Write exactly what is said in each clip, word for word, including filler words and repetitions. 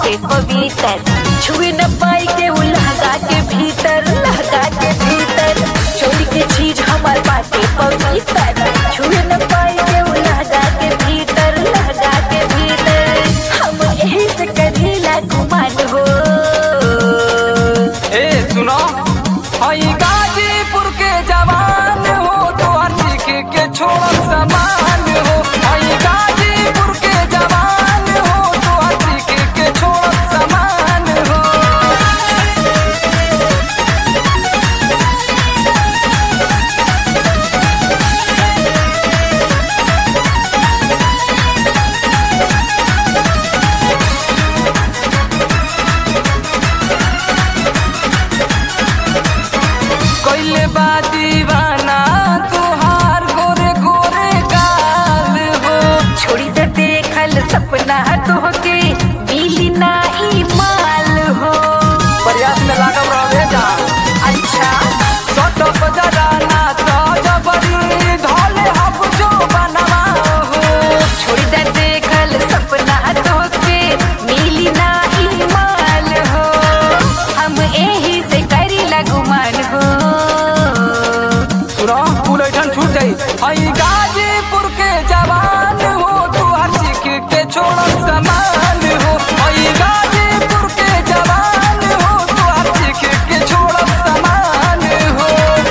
बाटे पवित्र, छुए न पाई के उ लहंगा के भीतर, लहंगा के भीतर चोरी के चीज हमार बाटे पवित्र, छुए न पाई के उ लहंगा के भीतर, लहंगा के भीतर हम यही से करीला गुमान हो। ए सुनो हई गाजीपुर के जवान हो, तो हर चीख के छोड़ समान हो। हई गाजीपुर के जवान हो, तो हर चीख के छोड़ समान हो। कोइले बा दीवाना तुहार गोरे गोरे गाल हो। छोड़ी दे देखल सपना तोहके मिली ना ई माल हो। प्रयास में लागल रहे जा अच्छा सट बजरा ना तो जबरी धोले हब जो बनवा हो। छोड़ी दे देखल सपना तोहके मिली ना ई माल हो। हम यही से करी लगुमान हो। सुनो फूल ऐठन छूट जाई। हई गाजीपुर के जवान हो, तू हर चीख के छोड़ समान हो। हई गाजीपुर के जवान हो, तू हर चीख के छोड़ समान हो।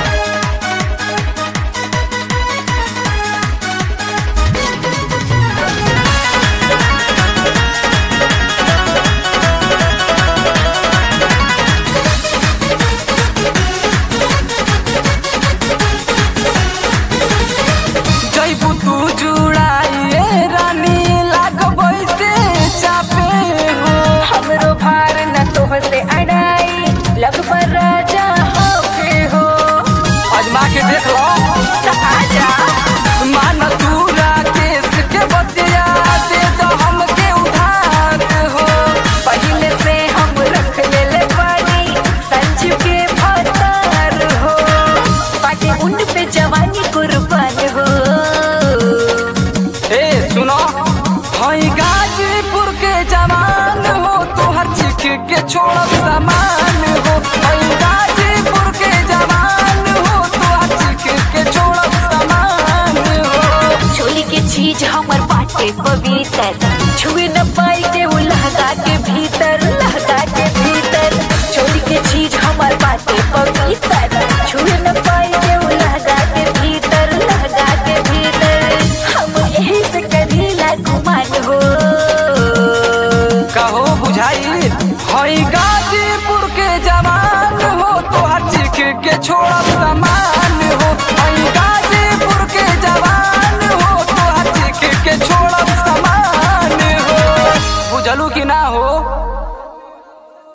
जैबू तू जुड़ाइए रानी लागबै से चापे हो। हमरो भार न तोह से अड़ाई लग पर राजा होके हो। अजमा के देख लो त आजा मान तू राकेश के बतिया दे दो हमके उधार हो। पहले से हम रख ले ले पानी संजीव के भतार हो। बाटे उन पे जवानी कुर्बान हो। ए सुनो हई गाजीपुर के जवान हो, तू हर चीख के छोड़ समान हो। हई गाजीपुर के जवान हो, तू हर चीख के छोड़ समान हो। चोली के चीज हमर बाटे पवित्र, छुए न पाई के उ लहंगा के भीतर, लहंगा के भीतर चोली के चीज हमर बाटे पवित्र, छुए न पाई